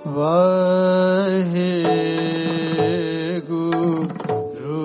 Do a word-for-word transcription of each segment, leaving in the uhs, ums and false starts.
ਵਾਹਿਗੁਰੂ।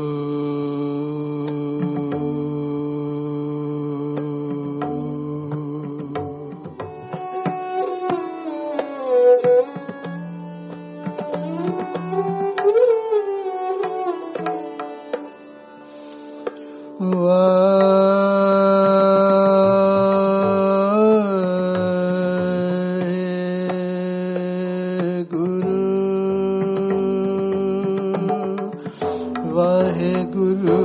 ਵਾਹਿਗੁਰੂ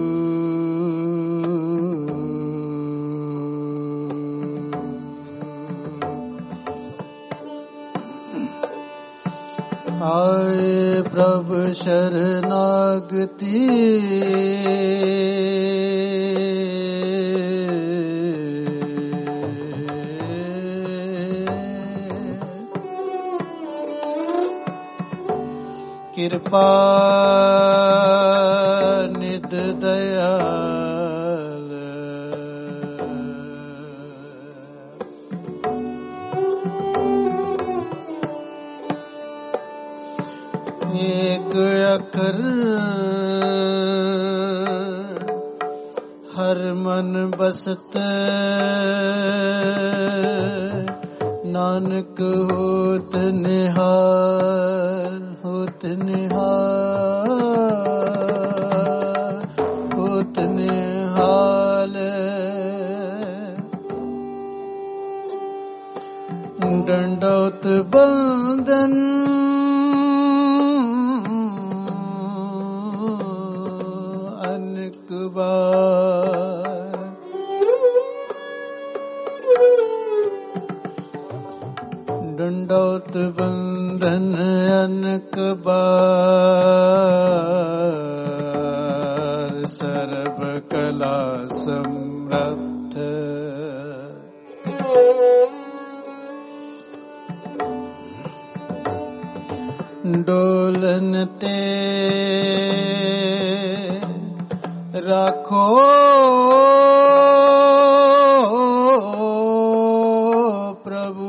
ਆਏ ਪ੍ਰਭ ਸ਼ਰਨਾਗਤੀ ਕਿਰਪਾ ਨਿਧ ਦਇਆਲ ਏਕ ਅੱਖਰ ਹਰ ਮਨ ਬਸਤ ਨਾਨਕ ਹੋਤ ਨਿਹਾਲ ਹੋਤ ਨਿਹਾਲ ਹੋਤ ਨਿਹਾਲ ਡੰਡੌਤ ਬੰਦਨ ਅਨਕ ਬਾਰ ਡੰਡੌਤ ਬੰਦਨ ਅਨਕ ਬਾਰ ਸਰਬ ਕਲਾ ਸਮਰੱਥ ਡੋਲਨ ਤੇ ਰੱਖੋ ਪ੍ਰਭੂ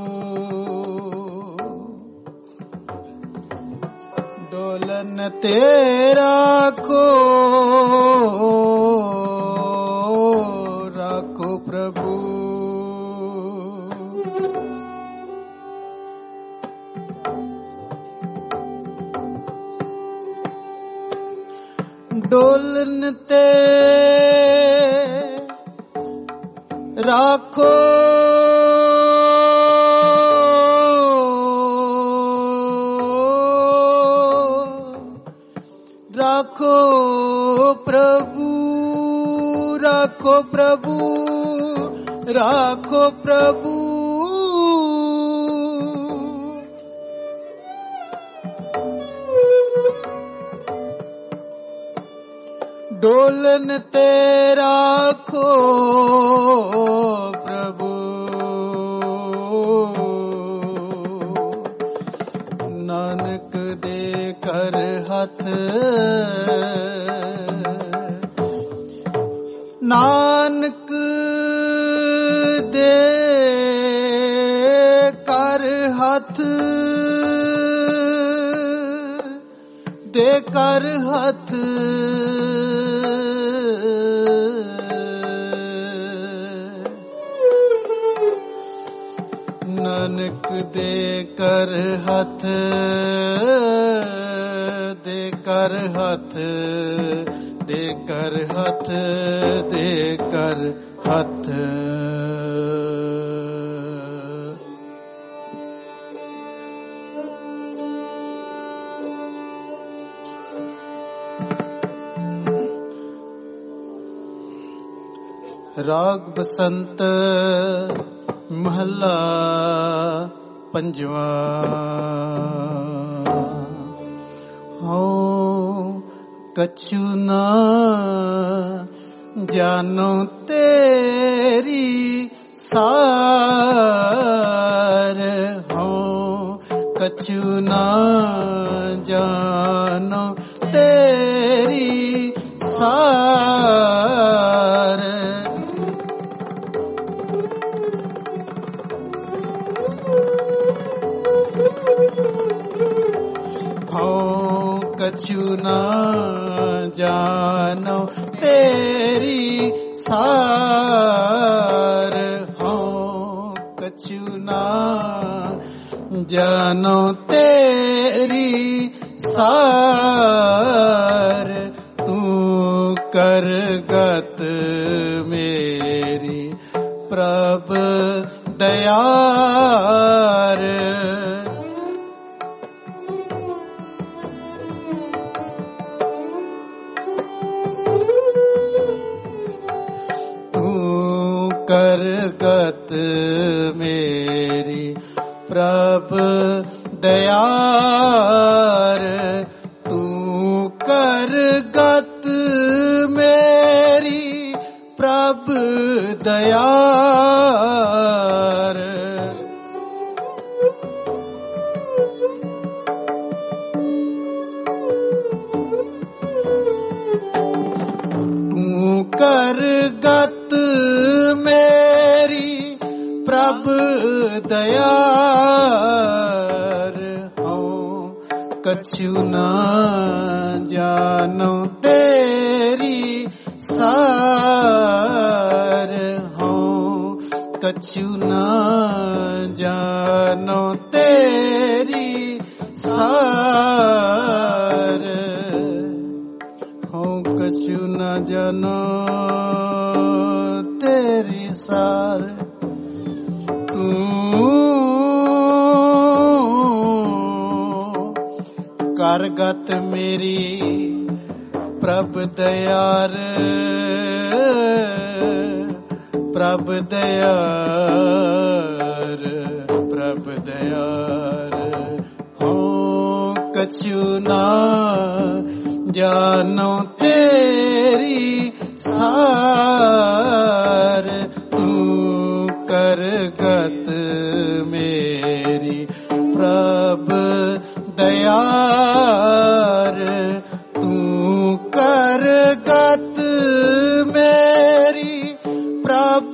ਡੋਲਨ ਤੇ ਰੱਖੋ ਰੱਖੋ ਪ੍ਰਭੂ ਡੋਲਨ ਤੇ ਰੱਖੋ ਰੱਖੋ ਪ੍ਰਭੂ ਰੱਖੋ ਪ੍ਰਭੂ ਰੱਖੋ ਪ੍ਰਭੂ ਡੋਲਨ ਤੇ ਰੱਖੋ ਪ੍ਰਭੂ ਨਾਨਕ ਦੇ ਕਰ ਹੱਥ ਨਾਨਕ ਦੇ ਕਰ ਹੱਥ ਦੇ ਕਰ ਹੱਥ ਨਾਨਕ ਦੇ ਕਰ ਹੱਥ ਦੇ ਕਰ ਹੱਥ ਦੇ ਕਰ ਹੱਥ ਦੇ ਕਰ ਹੱਥ ਰਾਗ ਬਸੰਤ ਮਹੱਲਾ ਪੰਜਵਾਂ। ਹਉ ਕਛੂ ਨਾ ਜਾਨੋ ਤੇਰੀ ਸਾਰ ਹਉ ਕਛੂ ਨਾ ਜਾਨੋ ਤੇਰੀ ਸਾਰ कछु ना जानो तेरी सार हूँ कछु ना जानो तेरी सार तू कर गत मेरी प्रभ दयार तू कर गत मेरी प्रभ दयार तू कर गत मेरी प्रभ दयार तू कर गत मेरी प्रभ दयार हूँ कछु ना जानो तेरी सार हूँ कछु ना जानो तेरी सार हूँ कछु ना जानो तेरी सार तू करगत मेरी प्रभ दयार प्रभ दयार प्रभ दयार हो कछु ना जानो तेरी सार तू करगत मेरी प्रभ दयार तू करगत मेरी प्रभ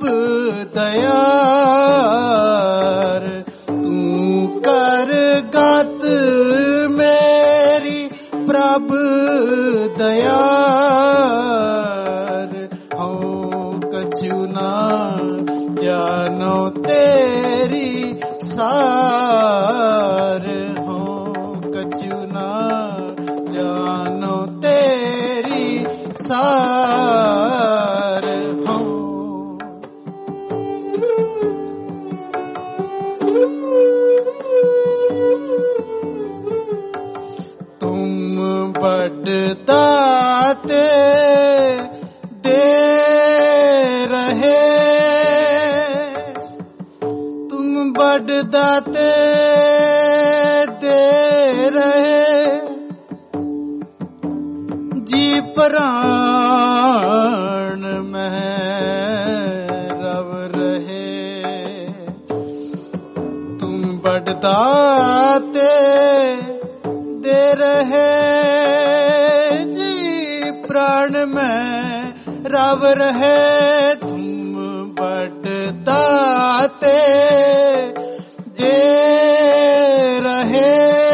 दयार तू करगत मेरी प्रभ दयार हो कछु ना जानो तेरी सार हो कछु ना जानो तेरी सार हो तुम बड़दाते दे रहे तुम बड़दाते दे रहे जी प्राण में रव रहे तुम बड़दाते दे रहे जी प्राण में रव रहे तुम बड़दाते दे रहे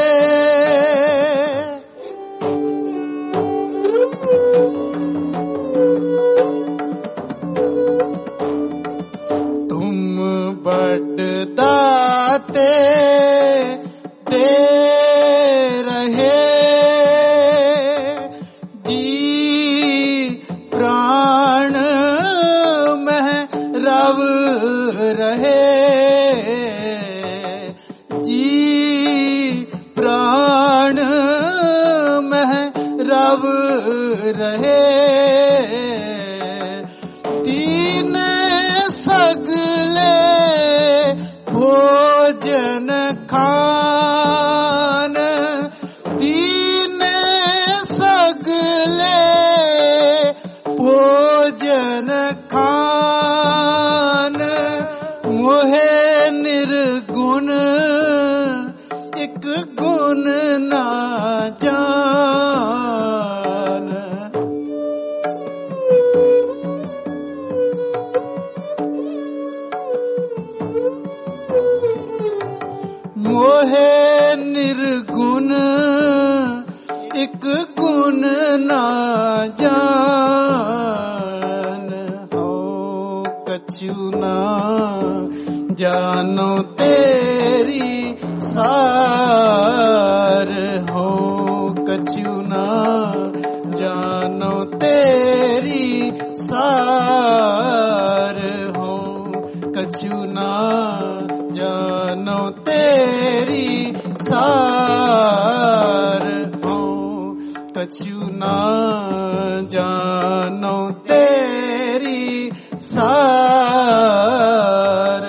बड़दाते दे रहे जी प्राण में रव रहे जी प्राण में रव रहे तीन सगले भोजन खान दीन सगले भोजन खान मोहे निर्गुण एक गुण ना जान मोहे निर्गुण एक गुण ना जान हो कछु ना जानो तेरी सार हो कछु ना जानो तेरी सार हो कछु ना जानो तेरी सार हो कछु ना जानो तेरी सार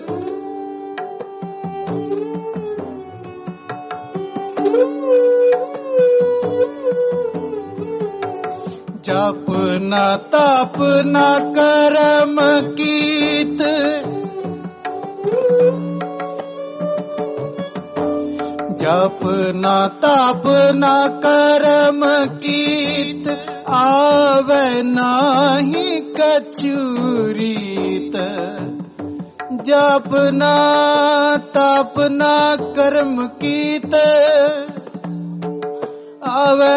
जप न तप न कर्म कीत जप न तप न कर्म कीत आवे नाही कछु रीत जप न तप न कर्म कीत आवे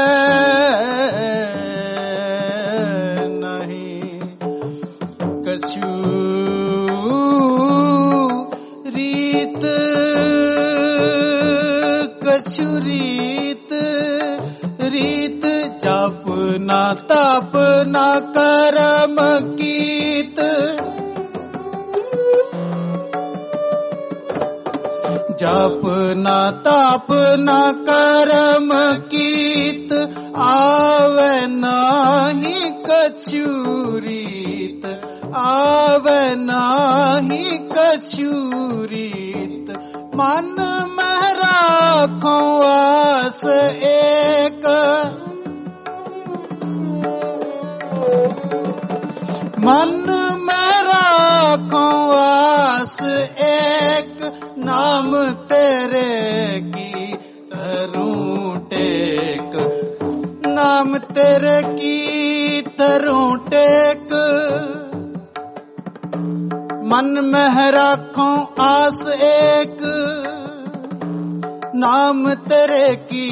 कछु रीत कछु रीत रीत जप न तप न कर्म कीत जप न तप न कर्म कीत आवे नाही कछु रीत आवे नाही कछु रीत मन में राखो आस एक मन में राखो आस एक नाम तेरे की धरूं टेक नाम तेरे की धरूं टेक मन में राखो आस एक नाम तेरे की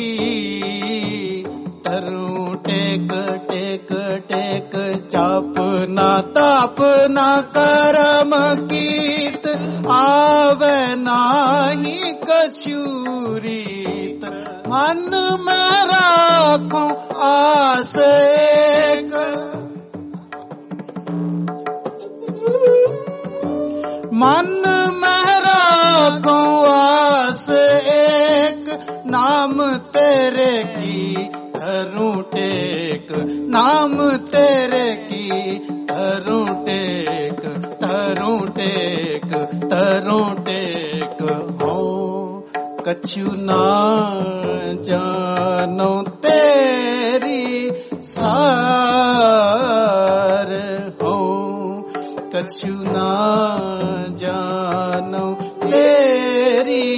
धरूं टेक टेक टेक जप न तप न कर्म कीत आवे नाही कछु रीत मन में राखो आस एक मन में राखो आस एक नाम तेरे की धरूं टेक नाम तेरे की धरूं टेक धरूं टेक धरूं टेक हो कछु ना जानो तेरी सार हो कछु ना जानो तेरी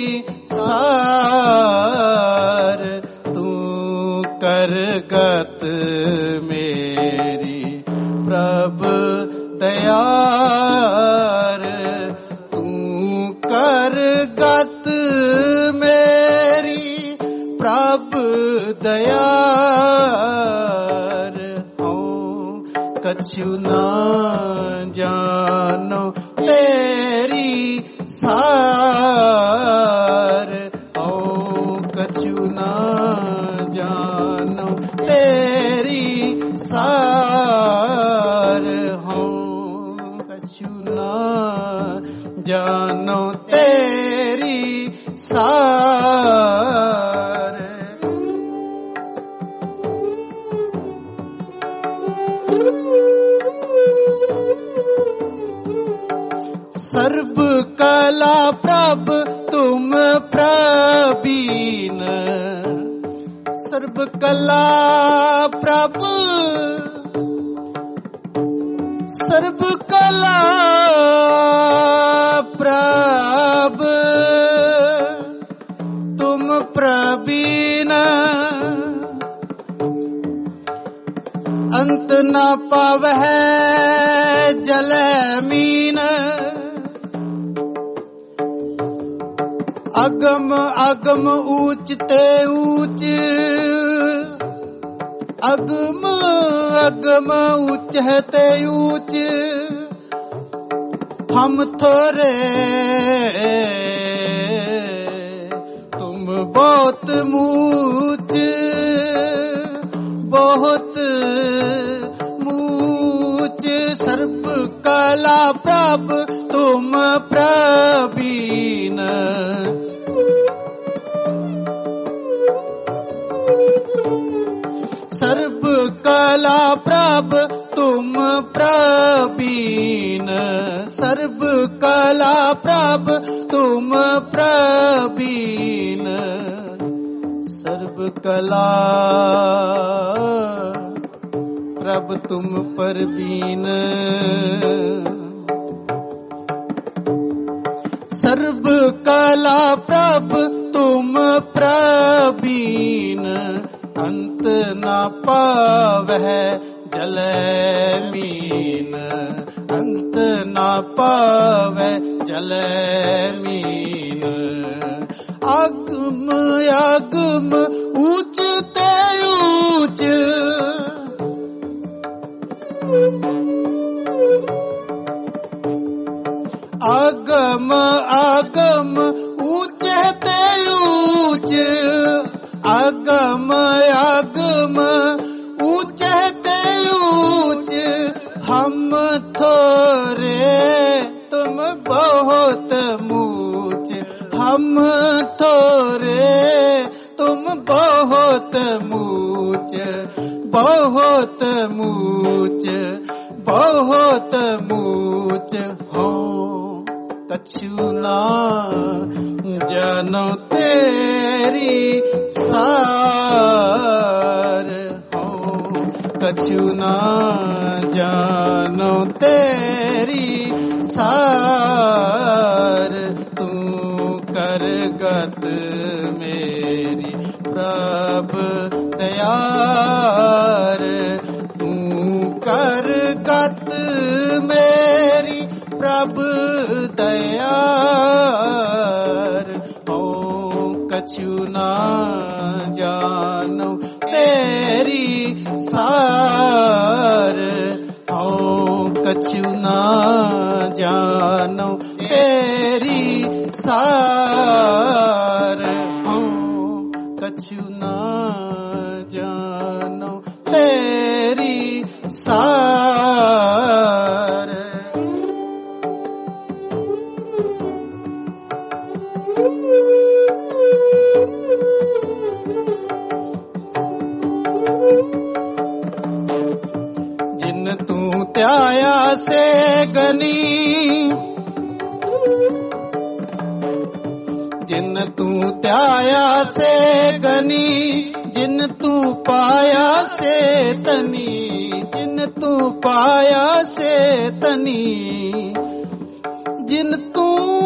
सार तू कर गत मेरी प्रभु दयार तू कर गत मेरी प्रभु दयार हो कछु ना जानो तेरी सार हो कछु ना जानो तेरी सार हो कछु ना जानो तेरी सार सर्व कला प्रभ तुम प्रवीण सर्व कला प्रभ सर्व कला प्रभ तुम प्रवीण अंत न पावह जल मीन अगम अगम ऊंच ते ऊंच अगम अगम ऊंचते ऊंच हम थोरे तुम बहुत मूच बहुत मूच सर्व कला प्रभ तुम प्रवीण सर्व कला प्रभ तुम प्रवीण सर्व कला प्रभ तुम प्रवीण सर्व कला प्रभ तुम प्रवीण सर्व कला प्रभ तुम प्रवीण अंत न पावह जलै मीन अंत न पावह जलै मीन अगम अगम ऊंच ते ऊंच अगम अगम ऊंच ते ऊंच अगम अगम ऊंच ते ऊंच हम थोरे तुम बहुत मूच हम थोरे तुम बहुत मूच बहुत मूच बहुत मूच हो कछु ना जानो तेरी सार हो कछु ना जानो तेरी सार तू कर गत मेरी प्रभ दयार तू कर गत मेरी प्रभ दयार हो कछु ना जानो तेरी सार हो कछु ना जानो तेरी सार हो कछु ना जानो तेरी सार जिन तू त्याया से गनी जिन तू त्याया से गनी जिन तू पाया से तनी जिन तू पाया से तनी जिन तू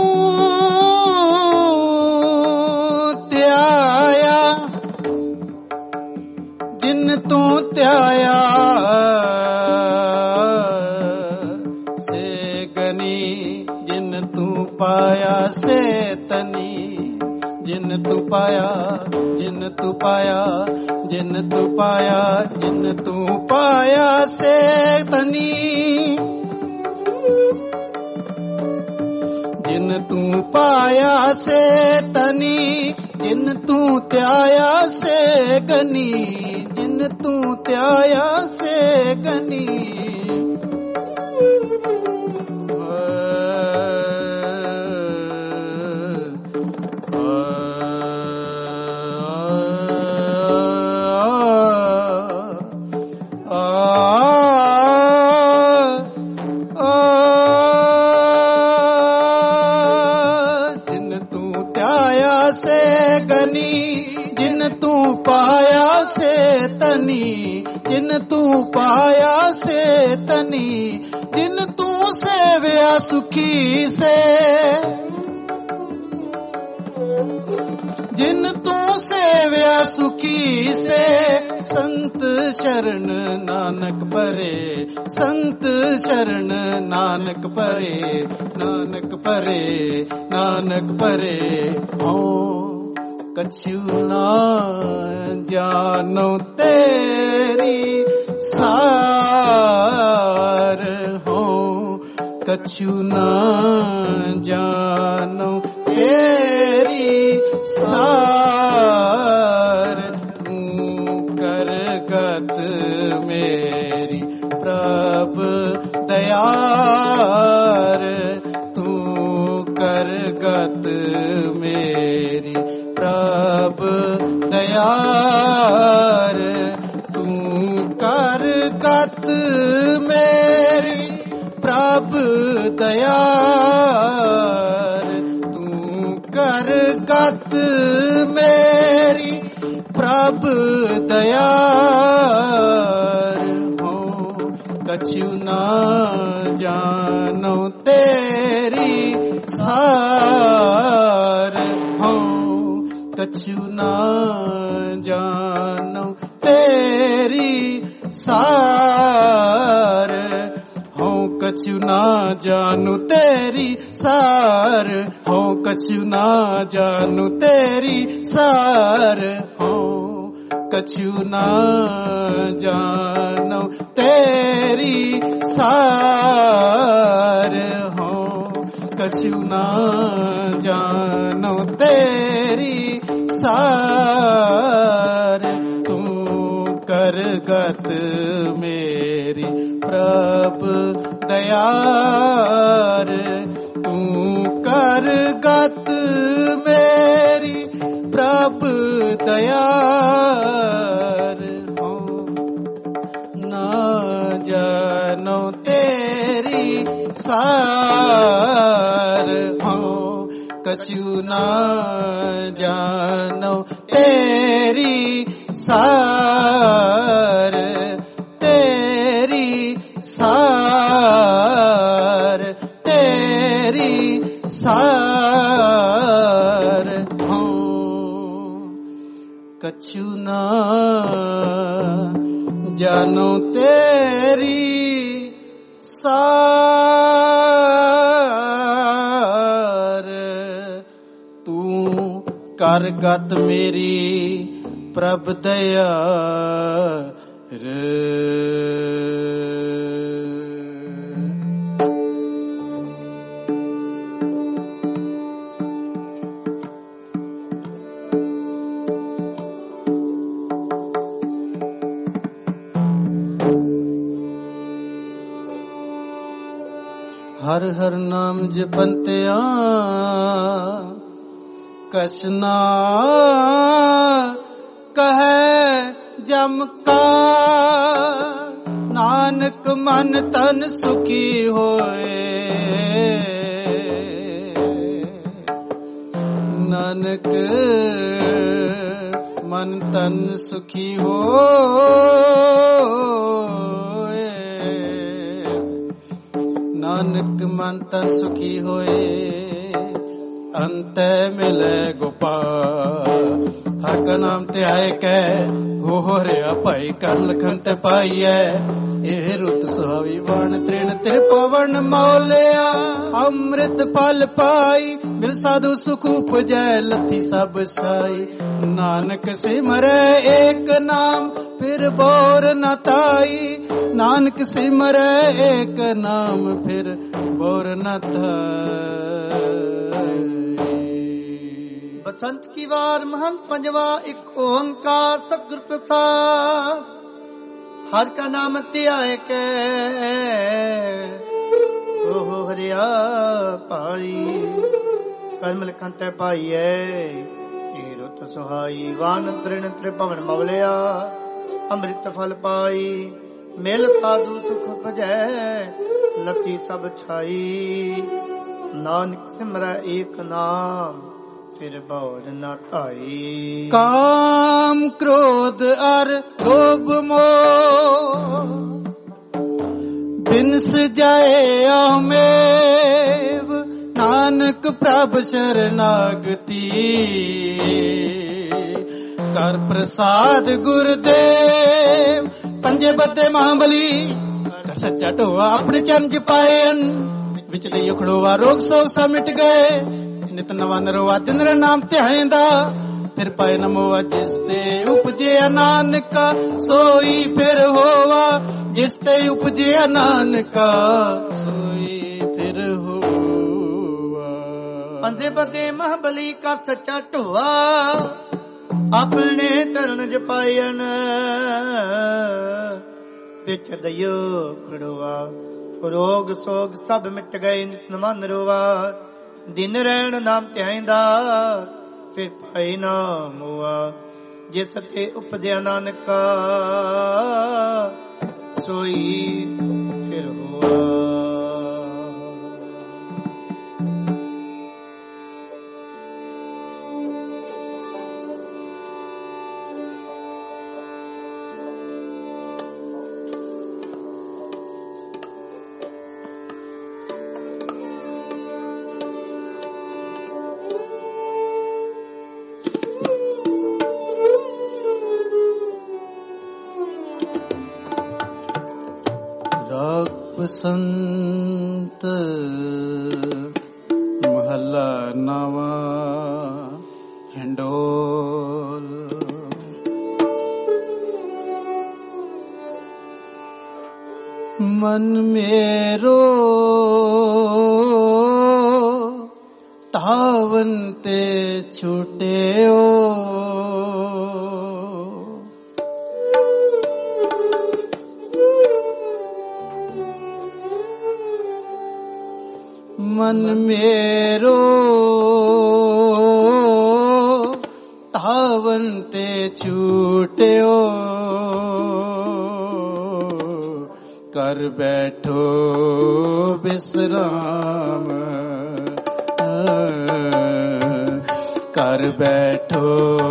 त्याया जिन तू त्याया से गनी जिन तू पाया से तनी जिन तू पाया जिन तू पाया जिन तू पाया जिन तू पाया से तनी जिन तू पाया से तनी जिन तू त्याया से गनी जिन तू त्याया से गनी जिन तू पाया से तनी जिन तू पाया से तनी जिन तू सेव्या सुखी से जिन तू सेव्या सुखी से संत शरण नानक परे संत शरण नानक परे नानक परे नानक परे हो कछु ना जानो तेरी सार हो, कछु ना जानो तेरी सार, तू करगत मेरी प्रभु दयार, तू करगत मेरी प्रभु दयार, तू करगत मेरी प्रभु दयार, तू करगत मेरी प्रभु दयार हो, कछु ना जानो तेरी सार हो, कछु ना जानो तेरी सार हो, कछु ना जानू तेरी सार हो, कछु ना जानू तेरी सार हो, कछु ना जानो तेरी सार हो, कछु ना जानो तेरी सार, तू करगत मेरी प्रभु दयार, तू करगत मेरी प्रभु दयार हो, ना जानो तेरी सार हो, कछु ना जानो तेरी सार, तेरी सार, तेरी सार हो, कछु ना जानो तेरी सार, तू करगत मेरी प्रभ दयार, हर हर नाम जपंत्या कसना कहे जम का, नानक मन तन सुखी होए, नानक मन तन सुखी होए, नानक मन तन सुखी होए, अंत मिले गोपाल, हर का नाम ते आए कै हो हो रिया भाई, कर लखन ते पाईऐ ए रुत सुहावी, वाण तृण तिर पवन मौलिया, अमृत फल पाई, मिल साधु सुख उपजै, लथी सब साई, नानक सिमरै एक नाम फिर बोर न ताई, नानक सिमरै एक नाम फिर बोर न ताई। बसंत की वार महंत पंजवा, एक ओंकार सतगुर प्रसाद, हर का नाम त्याय के हो हो हरिया पाई, कर्म लिखन ते पाईए ए रुत सुहाई, वान तृण त्रिभुवन मवलिया, अमृत फल पाई, मिल साधु सुख भजै, लथी सब छाई, नानक सिमरै एक नाम फिर बौर न ताई। काम क्रोध अर लोभ मोह बिनस जाए अमेव, नानक प्रभ शरणागति, कर प्रसाद गुरुदेव, पंजे बदे महाबली, कर सच्चा ढोआ अपने चरण च पायन, विचले उखड़ोआ रोग सोग सा मिट गए, नित नवा नरोआ दिन नाम ध्याएंदा, फिर पाए न मोआ। जिस ते उपजे नानका सोई फिर होवा, जिस ते उपजे नानका सोई फिर होवा। पंजे बदे महाबली का सच्चा ढोआ, अपने चरण जपायन विच दयो खड़ोआ। रोग सोग सब मिट गए नित मन रोवा, दिन रहन नाम ध्याइंदा फिर पाई ना मोआ। जिस ते उपजया नानका सोई फिर होआ। बसंत महला नवा हिंडोल। मन मेरो तावन ते छूटे ओ, मन मेरो तावन ते छूट्यो। कर बैठो विश्राम, कर बैठो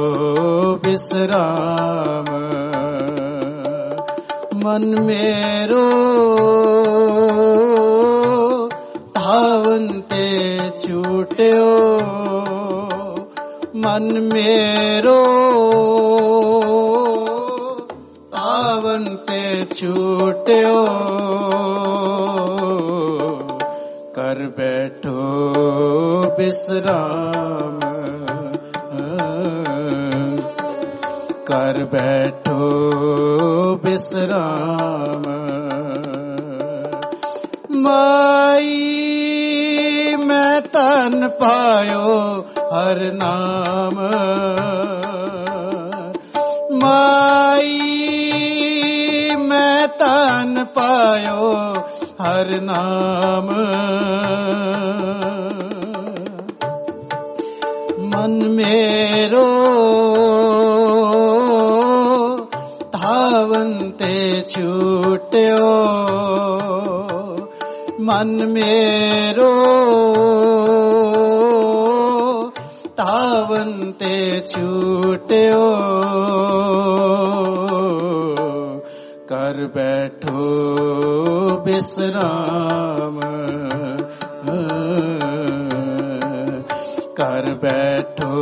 विश्राम। मन मेरो तावन ते छूट्यो, मन मेरो तावन ते छूट्यो। कर बैठो विश्राम, कर बैठो विश्राम। माई मैं तन पायो हर नाम, माई मैं तन पायो हर नाम। मन मेरो तावन ते छूट्यो, मन मेरो तावन ते छूट्यो। कर बैठो विश्राम, कर बैठो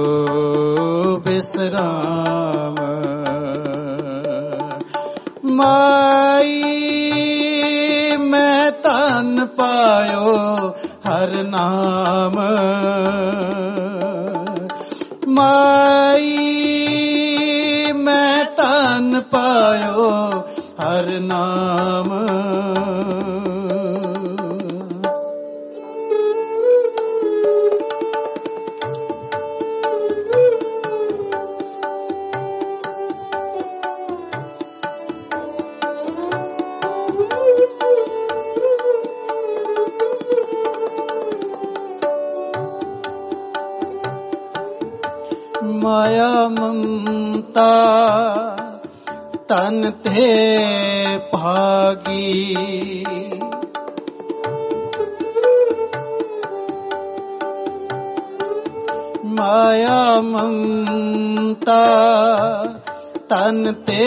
विश्राम। माई मैं तन पायो हर नाम, माई मैं तन पायो हर नाम। माया ममता तन ते भागी, माया ममता तन ते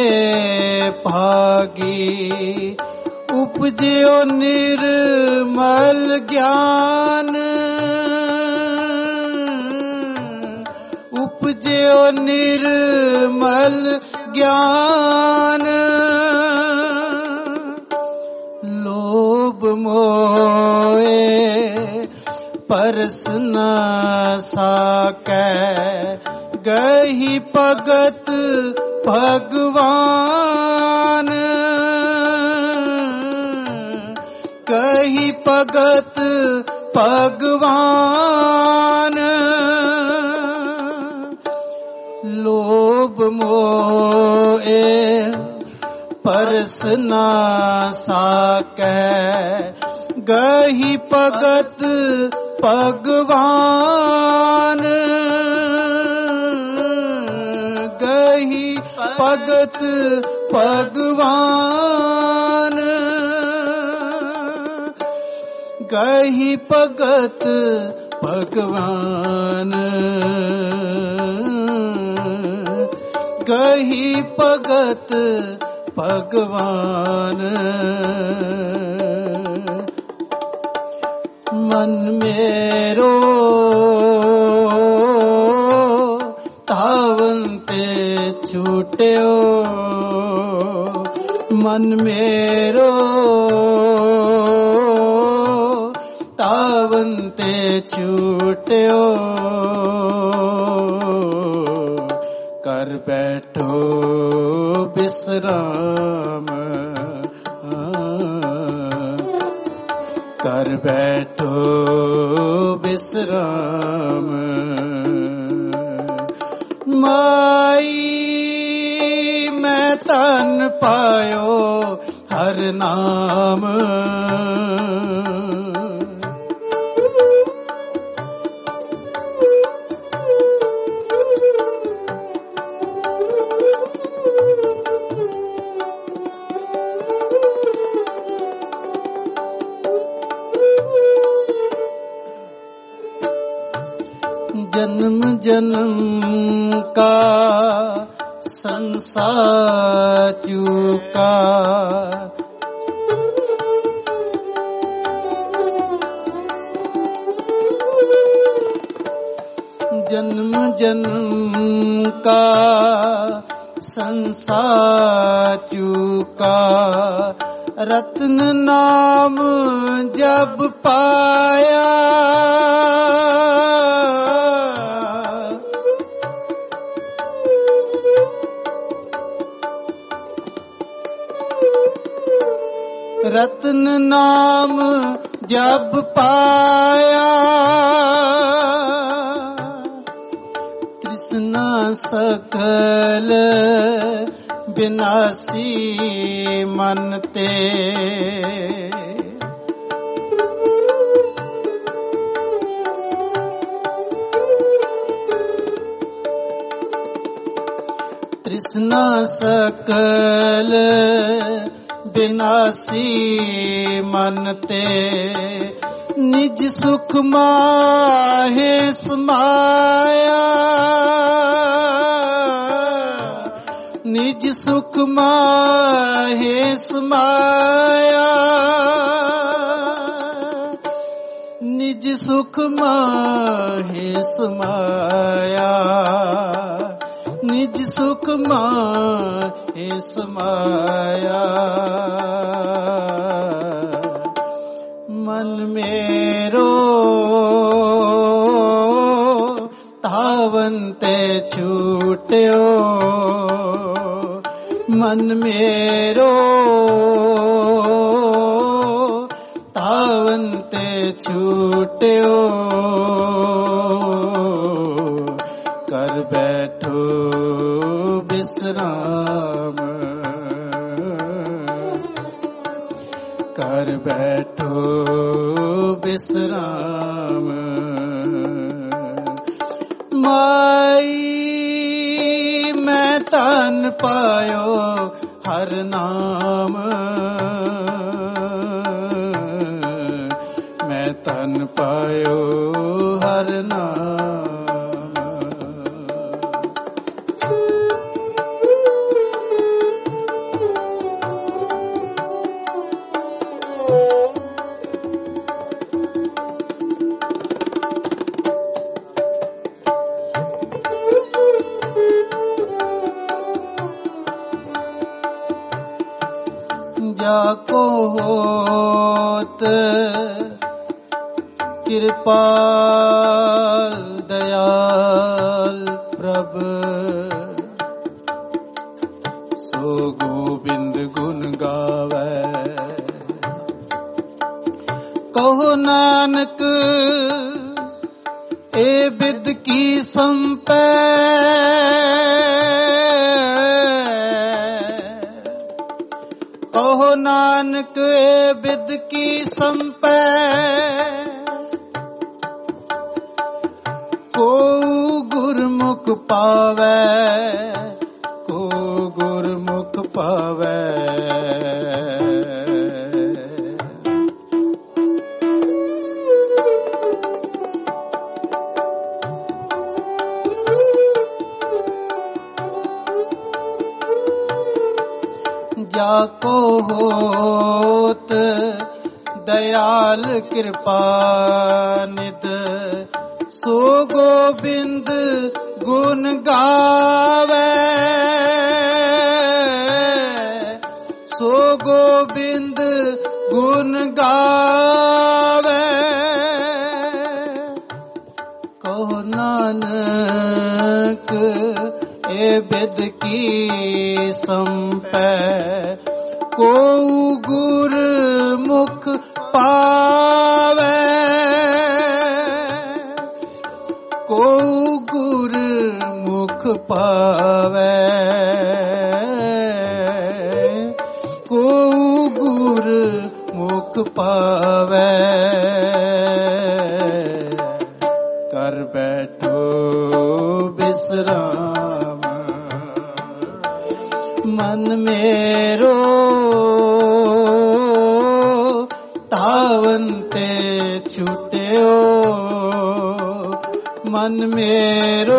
भागी। उपजयो निर्मल ज्ञान, उपजयो निर्मल ज्ञान। लोभ मोए परस न साकै, गही भगत भगवान, गही भगत भगवान। लोभ मोहे परस ना साकै, गही भगत भगवान, गही भगत भगवान, गही भगत भगवान, गही भगत भगवान। मन मेरो तावन ते छूट्यो, मन मेरो तावन ते छूट्यो। कर बैठो विश्राम, कर बैठो विश्राम। माई मैं तन पायो हर नाम, जन्म जन्म का संसार चूका, जन्म जन्म का संसार चूका। रत्न नाम जब पाया, रत्न नाम जब पाया। तृष्णा सकल विनाशी मन ते, तृष्णा सकल विनाशी मन ते। निज सुख माहे समाया, निज सुख माहे समाया, निज सुख माहे समाया, निज सुख माहे समाया। मन मेरो तावन ते छूट्यो, मन मेरो तावन ते छूट्यो। कर बैठो विश्राम, कर बैठो विश्राम। माई मैं तन पायो हर नाम, मैं तन पायो हर नाम। जाको होत कृपाल दयाल प्रभु, ਪ੍ਰਭ ਸੋ ਗੋਬਿੰਦ ਗੁਣ ਗਾਵੇ। ਕਹੋ ਨਾਨਕ ਏ ਬਿਦ ਕੀ ਸੰਪੈ ਕਹੋ ਨਾਨਕ ਏ ਬਿਦ ਕੀ ਸੰਪੈ ਕੋ ਗੁਰਮੁਖ ਪਾਵੈ ਕੋ ਗੁਰਮੁਖ ਪਾਵੈ। ਜਾ ਕੋ ਹੋਤ ਦਇਆਲ ਕਿਰਪਾ ਨਿਤ ਸੋ ਗੋਬਿੰਦ ਗੁਣ ਗਾਵੇ ਸੋ ਗੋਬਿੰਦ ਗੁਣ ਗਾਵੇ। ਕਹੋ ਨਾਨਕ ਏ ਬਿਦ ਕੀ ਸੰਪੈ ਕੋ ਗੁਰਮੁਖ ਪਾਵੈ ਕੋ ਗੁਰਮੁਖ ਪਾਵੈ ਕੋ ਗੁਰਮੁਖ ਪਾਵੈ। ਕਰ ਬੈਠੋ ਬਿਸਰਾਮ ਮਨ ਮੇਰੋ ਤਾਵਨ ਤੇ ਛੁਟਿਓ ਮਨ ਮੇਰੋ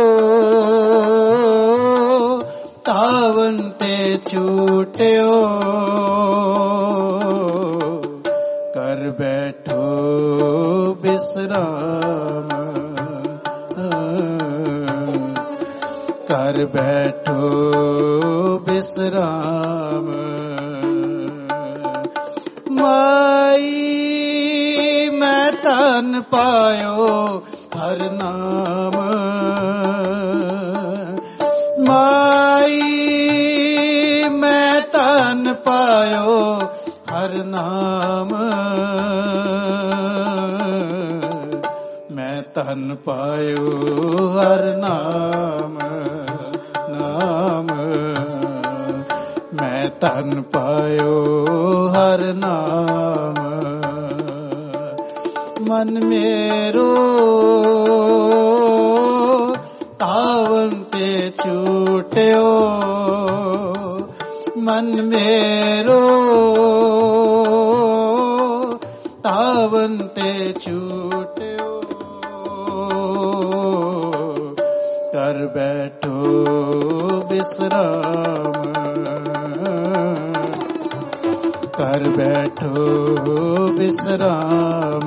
ਤਾਵਨ ਤੇ ਛੁਟਿਓ। ਕਰ ਬੈਠੋ ਬਿਸਰਾਮ ਕਰ ਬੈਠੋ ਬਿਸਰਾਮ। ਮਾਈ ਮੈਂ ਧਨ ਪਾਇਓ ਹਰ ਨਾਮ ਮਾਈ ਮੈਂ ਧਨ ਪਾਇਓ ਹਰ ਨਾਮ ਮੈਂ ਧਨ ਪਾਇਓ ਹਰ ਨਾਮ ਨਾਮ ਮੈਂ ਧਨ ਪਾਇਓ ਹਰ ਨਾਮ। ਮਨ ਮੇਰੋ ਤਾਵਨ ਤੇ ਛੁਟਿਓ ਮਨ ਮੇਰੋ ਤਾਵਨ ਤੇ ਛੁਟਿਓ। ਕਰ ਬੈਠੋ ਬਿਸਰਾਮ ਕਰ ਬੈਠੋ ਬਿਸਰਾਮ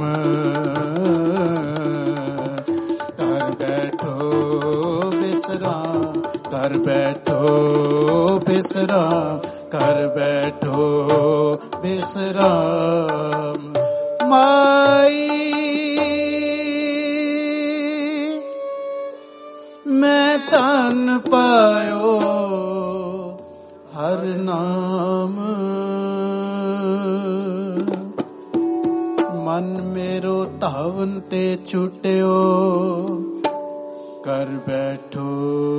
ਕਰ ਬੈਠੋ ਬਿਸਰਾਮ ਕਰ ਬੈਠੋ ਬਿਸਰਾਮ ਕਰ ਬੈਠੋ ਬਿਸਰਾਮ। ਮਾਈ ਮੈਂ ਧਨ ਪਾਇਓ ਹਰ ਨਾਮ ਮਨ ਮੇਰੋ ਧਾਵਨ ਤੇ ਛੁਟਿਓ। ਕਰ ਬੈਠੋ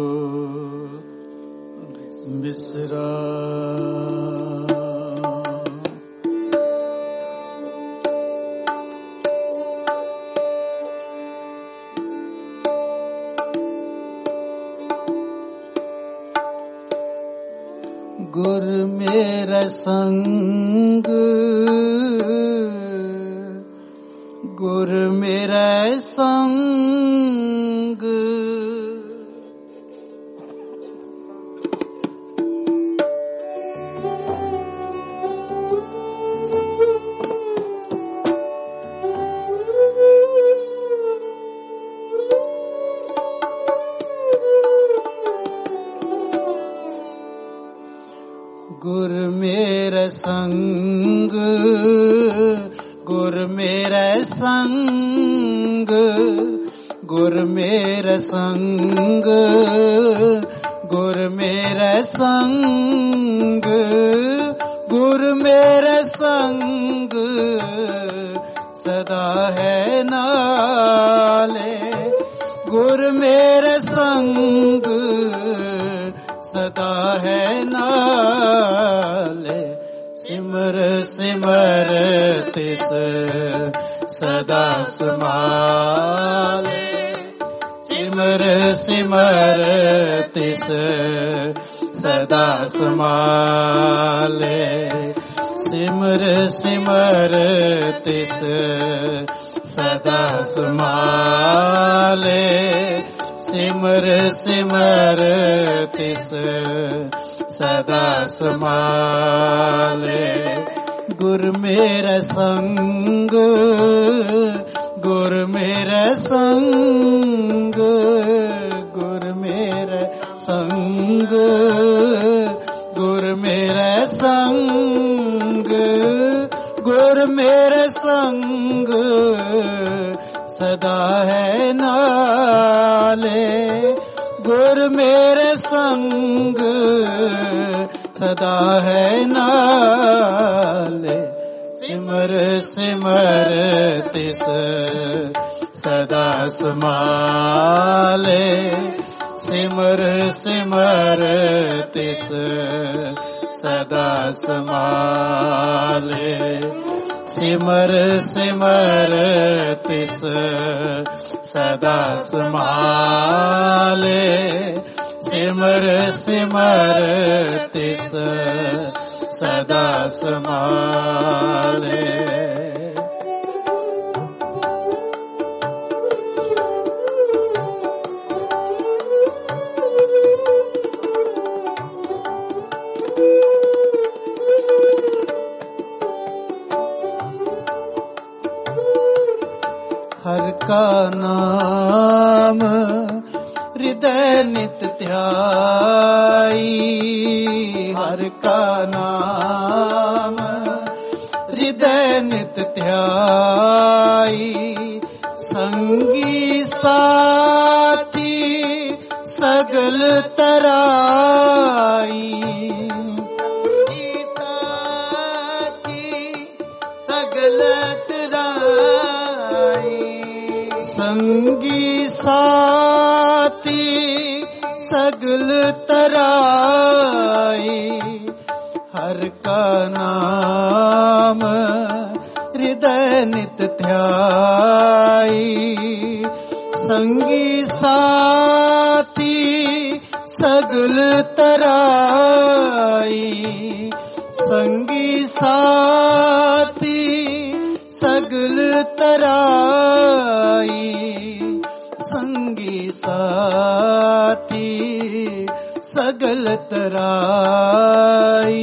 ਬਿਸਰਾਮ। ਗੁਰ ਮੇਰਾ ਸੰਗ ਗੁਰ ਮੇਰਾ ਸੰਗ ਗੁਰ ਮੇਰਾ ਸੰਗ ਗੁਰ ਮੇਰਾ ਸੰਗ ਗੁਰ ਗੁਰ ਮੇਰੇ ਸੰਗ, ਗੁਰ ਮੇਰੇ ਸੰਗ, ਗੁਰ ਮੇਰੇ ਸੰਗ ਸਦਾ ਹੈ ਨਾਲੇ, ਗੁਰ ਮੇਰੇ ਸੰਗ ਸਦਾ ਹੈ ਨਾਲੇ। ਸਿਮਰ ਸਿਮਰ ਤਿਸ ਸਦਾ ਸਮਾਲੇ, ਸਿਮਰ ਸਿਮਰ ਤਿਸ ਸਦਾ ਸਮਾਲੇ, ਸਿਮਰ ਸਿਮਰ ਤਿਸ ਸਦਾ ਸਮਾਲੇ, ਸਿਮਰ ਸਿਮਰ ਤਿਸ ਸਦਾ ਸਮਾਲੇ। ਗੁਰ ਮੇਰਾ ਸੰਗ, ਗੁਰ ਮੇਰਾ ਸੰਗ, ਗੁਰ ਮੇਰਾ ਸੰਗ, ਗੁਰ ਮੇਰਾ ਸੰਗ, ਗੁਰ ਮੇਰੇ ਸੰਗ ਸਦਾ ਹੈ ਨਾਲੇ, ਗੁਰ ਮੇਰੇ ਸੰਗ ਸਦਾ ਹੈ ਨਾਲੇ। ਸਿਮਰ ਸਿਮਰ ਤਿਸ ਸਦਾ ਸਮਾਲੇ, ਸਿਮਰ ਸਿਮਰ ਤਿਸ ਸਦਾ ਸਮਾਲੇ, ਸਿਮਰ ਸਿਮਰ ਤਿਸ ਸਦਾ ਸਮਾਲੇ, ਸਿਮਰ ਸਿਮਰ ਤਿਸ ਸਦਾ ਸਮਾਲੇ। ਹਰ ਕਾ ਨਾਮ ਹਿਰਦੈ ਨਿਤ ਧਿਆਈ, ਹਰ ਕਾ ਨਾਮ ਹਿਰਦੈ ਨਿਤ ਧਿਆਈ, ਸੰਗੀ ਸਾਥੀ ਸਗਲ ਤਰਾਈ, ਸਗਲ ਸੰਗੀ ਸਾਥੀ ਸਗਲ ਤਰਾਈ, ਹਰ ਕਾ ਨਾਮ ਹਿਰਦੈ ਨਿਤ ਧਿਆਈ, ਸੰਗੀ ਸਾਥੀ ਸਗਲ ਤਰਾਈ, ਸੰਗੀ ਸਾਥੀ ਸਗਲ ਤਰਾਈ, ਸੰਗੀ ਸਾਥੀ ਸਗਲ ਤਰਾਈ।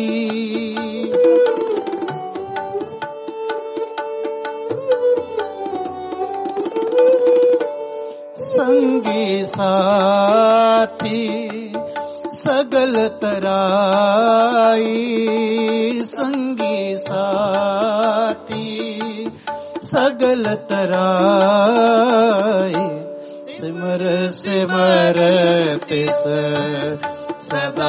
ਸੰਗੀ ਸਾਥੀ ਸਗਲ ਤਰਾਈ, ਸੰਗੀ ਸਾਥੀ ਸਗਲ ਤਰਾਈ, ਸਿਮਰ ਸਿਮਰ ਤਿਸ ਸਦਾ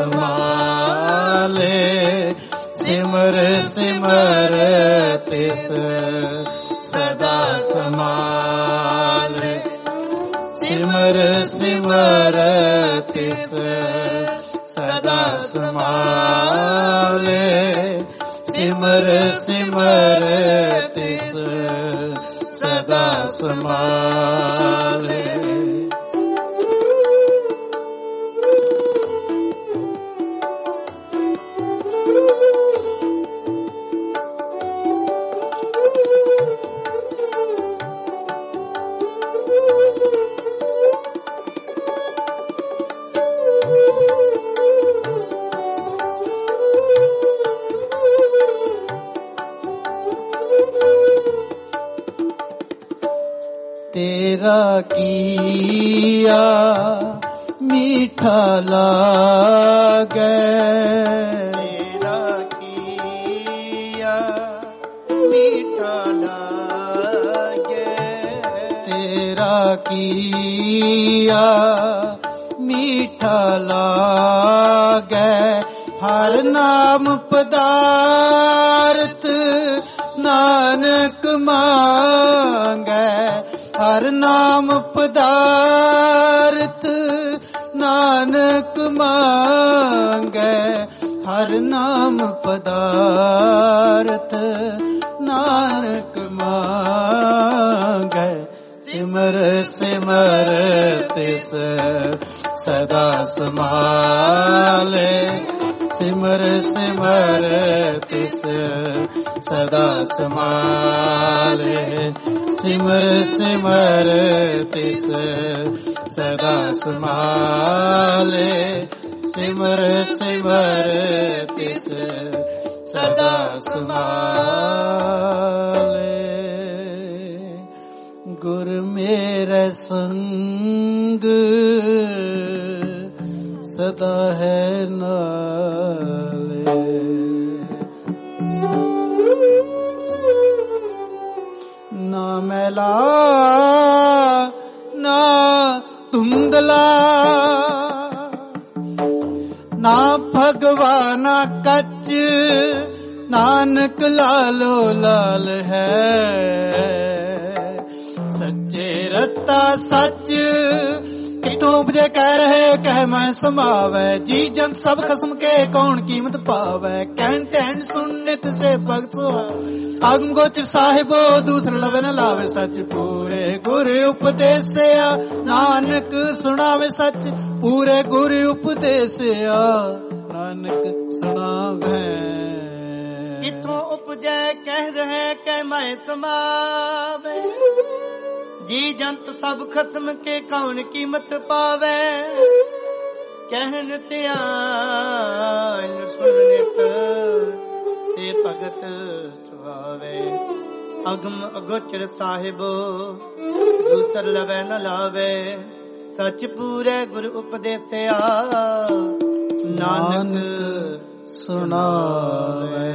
ਸਮਾਲੇ, ਸਿਮਰ ਸਿਮਰ ਤਿਸ ਸਦਾ ਸਮਾਲੇ, ਸਿਮਰ ਸਿਮਰ ਤਿਸ ਸਦਾ ਸਮਾਲੇ, ਸਿਮਰ ਸਿਮਰ ਤਿਸ ਸਦਾ ਸਮਾਲੇ। तेरा किया मीठा लागे, तेरा किया मीठा लागे, तेरा ਕੀਆ ਮੀਠਾ ਲਾਗੈ ਹਰ ਨਾਮ ਪਦਾਰਥ ਨਾਨਕ ਮੰਗੈ ਹਰ ਨਾਮ ਪਦਾਰਥ ਨਾਨਕ ਮੰਗੈ ਹਰ ਨਾਮ ਪਦਾਰਥ ਨਾਨਕ ਮੰਗੈ ਸਿਮਰ ਸਿਮਰ ਤਿਸ ਸਦਾ ਸਮਾਲੇ ਸਿਮਰ ਸਿਮਰ ਤਿਸ ਸਦਾ ਸਮਾਲੇ ਸਿਮਰ ਸਿਮਰ ਤਿਸ ਸਦਾ ਸਮਾਲੇ ਸਿਮਰ ਸਿਮਰ ਤਿਸ ਸਦਾ ਸਮਾਲੇ ਗੁਰ ਮੇਰੇ ਸੰਗ ਸਦਾ ਹੈ ਨਾਲੇ ਨਾ ਮੈਲਾ ਨਾ ਧੁੰਦਲਾ ਨਾ ਭਗਵਾਨਾ ਕੱਚ ਨਾਨਕ ਲਾਲੋ ਲਾਲ ਹੈ ਸੱਚੇ ਰਤਾ ਸੱਚ ਕਿਤੋਂ ਉਪਜੇ ਕਹਿ ਰਹੇ ਕਹਿ ਮੈਂ ਸਮਾਵੈ ਜੀ ਜਨ ਸਭ ਖਸਮ ਕੇ ਕੌਣ ਕੀਮਤ ਪਾਵੈ ਕਹਿਣ ਟੈਣ ਸੁਨਿਤ ਸੇ ਭਗਤ ਆਗਮ ਗੋਚਰ ਸਾਹਿਬੋ ਦੂਸਰ ਲਵੇ ਨ ਲਾਵੇ ਸੱਚ ਪੂਰੇ ਗੁਰ ਉਪਦੇਸਿਆ ਨਾਨਕ ਸੁਣਾਵੇ ਸੱਚ ਪੂਰੇ ਗੁਰ ਉਪਦੇਸਿਆ ਨਾਨਕ ਸੁਣਾਵੇ ਕਿਥੋਂ ਉਪਜੈ ਕਹਿ ਰਹੇ ਕਹਿ ਮੈਂ ਸਮਾਵੇ ਜੀ ਜੰਤ ਸਭ ਖਸਮ ਕੇ ਕੌਣ ਕੀਮਤ ਪਾਵੇ ਕਹਿਣ ਧਿਆਨ ਸੁਣਿਤ ਤੇ ਭਗਤ ਸੁਹਾਵੇ ਅਗਮ ਅਗੋਚਰ ਸਾਹਿਬ ਦੂਸਰ ਲਵੇ ਨ ਲਾਵੇ ਸੱਚ ਪੂਰੇ ਗੁਰ ਉਪਦੇਸਿਆ ਨਾਨਕ ਸੁਣਾਵੇ।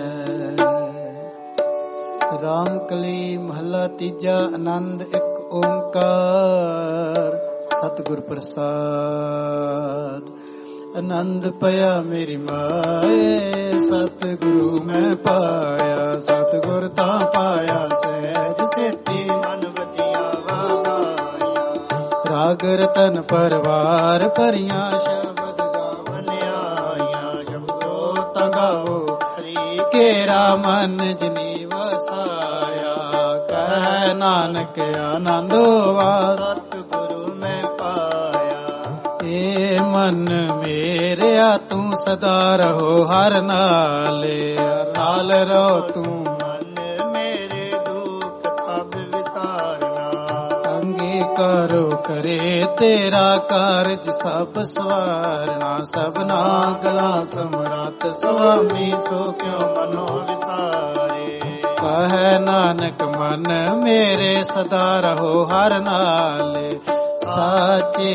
ਰਾਮ ਕਲੀ ਮਹੱਲਾ ਤੀਜਾ ਆਨੰਦ ਇੱਕ ਓੰਕਾਰ ਸਤਿਗੁਰ ਪ੍ਰਸਾਦ। ਆਨੰਦ ਪਿਆ ਮੇਰੀ ਮਾਏ ਸਤਿਗੁਰੂ ਮੈਂ ਪਾਇਆ ਸਤਿਗੁਰ ਤਾਂ ਪਾਇਆ ਸਹਿਜ ਸੇਤੀ ਮਨ ਵਜਿਆ ਵਾਗਾਇਆ ਰਾਗ ਰਤਨ ਪਰਵਾਰ ਭਰੀਆਂ ਸ਼ਬਦ ਗਾਵਨ ਆਇਆ ਸ਼ਬਦੋ ਤਗਾਓ ਹਰੀ ਕੇਰਾ ਮਨ ਜਨੀ ਵਸਾਇਆ ਕਹਿ ਨਾਨਕ ਆਨੰਦ ਵਾ ਸਤਿਗੁਰੂ ਮੈਂ ਪਾਇਆ। ਏ ਮਨ ਮੇਰਿਆ ਤੂੰ ਸਦਾ ਰਹੋ ਹਰ ਨਾਲੇ ਨਾਲ ਰਹੋ ਤੂੰ ਮਨ ਮੇਰੇ ਦੁੱਖ ਸਭ ਵਿਸਾਰਨਾ ਅੰਗੀਕਾਰੋ ਕਰੇ ਤੇਰਾ ਕਾਰਜ ਸਭ ਸਵਾਰਨਾ ਸਭਨਾ ਗਲਾ ਸਮਰੱਥ ਸੁਆਮੀ ਸੋ ਕਿਉ ਮਨੋ ਵਿਸਾਰੇ ਕਹਿ ਨਾਨਕ ਮਨ ਮੇਰੇ ਸਦਾ ਰਹੋ ਹਰ ਨਾਲੇ ਸਾਚੇ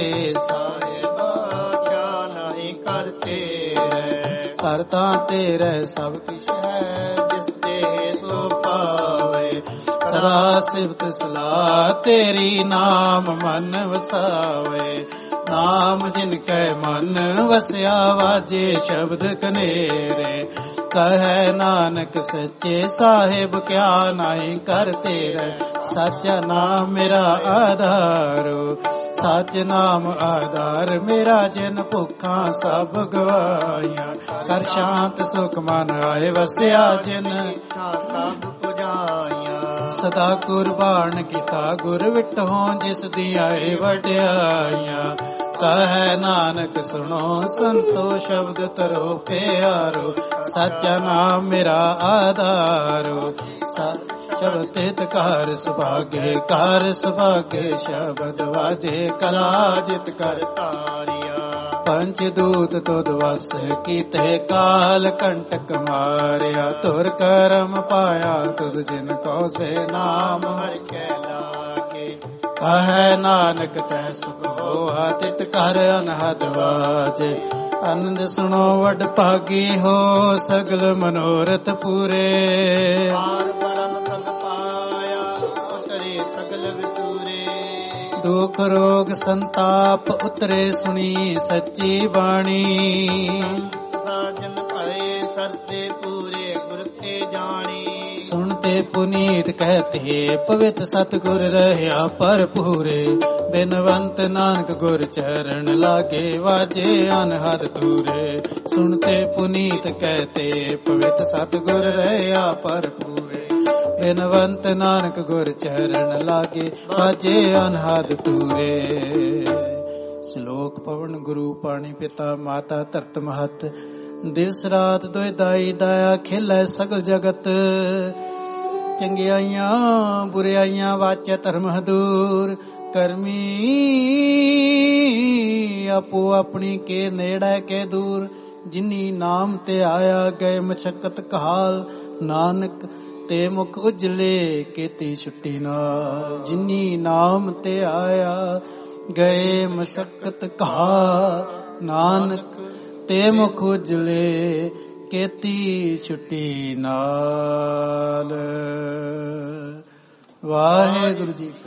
ਕਰਤਾ ਤੇਰੇ ਸਭ ਕਿਛ ਹੈ ਜਿਸ ਤੇ ਸੋ ਪਾਵੇ ਸਦਾ ਸਿਫਤ ਸਲਾਹ ਤੇਰੀ ਨਾਮ ਮਨ ਵਸਾਵੇ ਨਾਮ ਜਿਨ ਕੈ ਮਨ ਵਸਿਆ ਵਾਜੇ ਸ਼ਬਦ ਕਨੇਰੇ ਕਹੈ ਨਾਨਕ ਸੱਚੇ ਸਾਹਿਬ ਕਿਆ ਨਾਹੀ ਕਰ ਤੇਰੇ ਸੱਚਾ ਨਾਮ ਮੇਰਾ ਆਧਾਰੋ ਸੱਚ ਨਾਮ ਆਧਾਰ ਮੇਰਾ ਜਿਨ ਭੁੱਖਾਂ ਸਭ ਗਵਾਈਆਂ ਕਰ ਸ਼ਾਂਤ ਸੁਖ ਮਨ ਆਏ ਵਸਿਆ ਜਿਨ ਸਭ ਪੁਜਾਈਆਂ ਸਦਾ ਕੁਰਬਾਨ ਕੀਤਾ ਗੁਰ ਵਿਟਹੁ ਜਿਸ ਦੀ ਆਏ ਵਡਿਆਈਆਂ ਕਹੈ ਨਾਨਕ ਸੁਣੋ ਸੰਤੋ ਸ਼ਬਦ ਤਰੋ ਪਿਆਰੋ ਸੱਚਾ ਨਾਮ ਮੇਰਾ ਆਧਾਰੋ ਸ਼ਬਦ ਤਿਤ ਕਾਰ ਸੁਭਾਗੇ ਕਾਰ ਸੁਭਾਗੇ ਸ਼ਬਦ ਵਾਜੇ ਕਲਾ ਜਿਤ ਕਰ ਤਾਰਿਆ ਪੰਚ ਦੂਤ ਤੁਧ ਵਸ ਕੀਤੇ ਕਾਲ ਕੰਟਕ ਮਾਰਿਆ ਤੁਰ ਕਰਮ ਪਾਇਆ ਤੁਧ ਜਿਨ ਕੋ ਸੇ ਨਾਮ ਹਰਿ ਕੈ ਲਾਗੇ ਕਹੈ ਨਾਨਕ ਤੈ ਸੁਖ ਹੋਆ ਤਿਤ ਕਰ ਅਨਹਦ ਵਾਜੇ ਆਨੰਦ ਸੁਣੋ ਵਡ ਭਾਗੀ ਹੋ ਸਗਲ ਮਨੋਰਥ ਪੂਰੇ ਦੁਖ ਰੋਗ ਸੰਤਾਪ ਉਤਰੇ ਸੁਣੀ ਸੱਚੀ ਬਾਣੀ। ਸਾਜਨ ਭਏ ਸਰਸੇ ਪੂਰੇ ਗੁਰ ਤੇ ਜਾਣੀ। ਸੁਣਤੇ ਪੁਨੀਤ ਕਹਤੇ ਪਵਿੱਤ ਸਤਿਗੁਰ ਰਹਿਆ ਭਰਪੂਰੇ। ਬਿਨਵੰਤ ਨਾਨਕ ਗੁਰ ਚਰਨ ਲਾਗੇ ਵਾਜੇ ਅਨਹਦ ਤੂਰੇ। ਸੁਣਤੇ ਪੁਨੀਤ ਕਹਤੇ ਪਵਿੱਤ ਸਤਿਗੁਰ ਰਹਿਆ ਭਰਪੂਰੇ। ਬਿਨਵੰਤ ਨਾਨਕ ਗੁਰ ਚਰਨ ਲਾਗੇ ਵਾਜੇ ਅਨਹਦ ਤੂਰੇ। ਸ਼ਲੋਕ ਪਵਨ ਗੁਰੂ ਪਾਣੀ ਪਿਤਾ ਮਾਤਾ ਧਰਤ ਮਹਤ। ਦਿਵਸ ਰਾਤ ਦੁਇ ਦਾਈ ਦਾਇਆ ਖੇਲੇ ਸਗਲ ਜਗਤ। ਚੰਗਿਆਈਆਂ ਬੁਰਿਆਈਆਂ ਵਾਚੈ ਧਰਮ ਹਦੂਰ। ਕਰਮੀ ਆਪੋ ਆਪਣੀ ਕੇ ਨੇੜੇ ਕੇ ਦੂਰ। ਜਿਨੀ ਨਾਮ ਤੇ ਆਇਆ ਗਏ ਮਸ਼ਕਤ ਕਾਲ। ਨਾਨਕ ਤੇ ਮੁਖ ਉਜਲੇ ਕੀਤੀ ਛੁੱਟੀ ਨਾਲ। ਜਿਨੀ ਨਾਮ ਤੇ ਆਇਆ ਗਏ ਮਸ਼ਕਤ ਕਾਲ। ਨਾਨਕ ਤੇ ਮੁਖ ਉਜਲੇ ਕੀਤੀ ਛੁੱਟੀ ਨਾਲ। ਵਾਹਿਗੁਰੂ ਜੀ।